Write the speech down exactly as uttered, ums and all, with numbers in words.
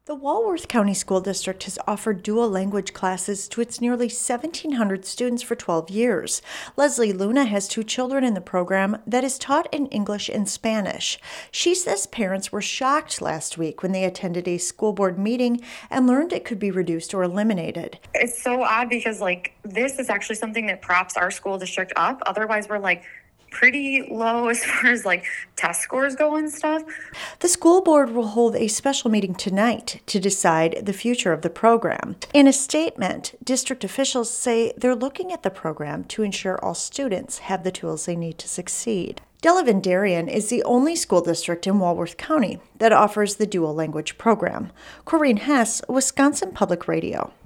The Walworth County School District has offered dual language classes to its nearly seventeen hundred students for twelve years. Leslie Luna has two children in the program that is taught in English and Spanish. She says parents were shocked last week when they attended a school board meeting and learned it could be reduced or eliminated. It's so odd because, like, this is actually something that props our school district up. Otherwise, we're, like, pretty low as far as like test scores go and stuff. The school board will hold a special meeting tonight to decide the future of the program. In a statement, district officials say they're looking at the program to ensure all students have the tools they need to succeed. Delavan Darien is the only school district in Walworth County that offers the dual language program. Corinne Hess, Wisconsin Public Radio.